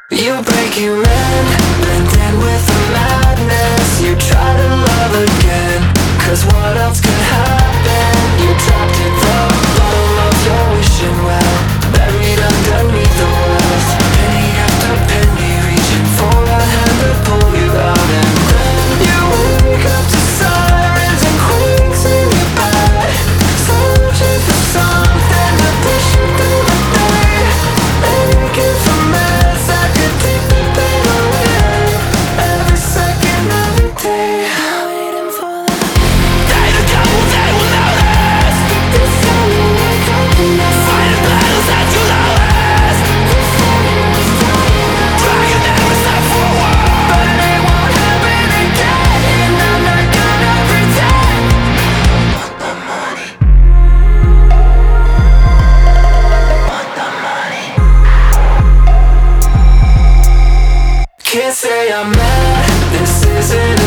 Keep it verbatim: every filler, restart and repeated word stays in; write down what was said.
You break your man, blend in with the madness. You try to love again, cause what else could happen? You dropped at the bottom of your wishing well, buried underneath the wealth. Penny after penny, reaching for a hand to pull you out. And then you wake up to sirens and quakes in your bed, searching for something to push you through the day. Aching for mess that could take the pain away. Every second, every day, waiting for that day to come when they will notice. This time you wake up and you're fighting battles that you lost. Trying every step forward, but it won't happen again. And I'm not gonna pretend. Want the money, want the money. Can't say I'm mad, this isn't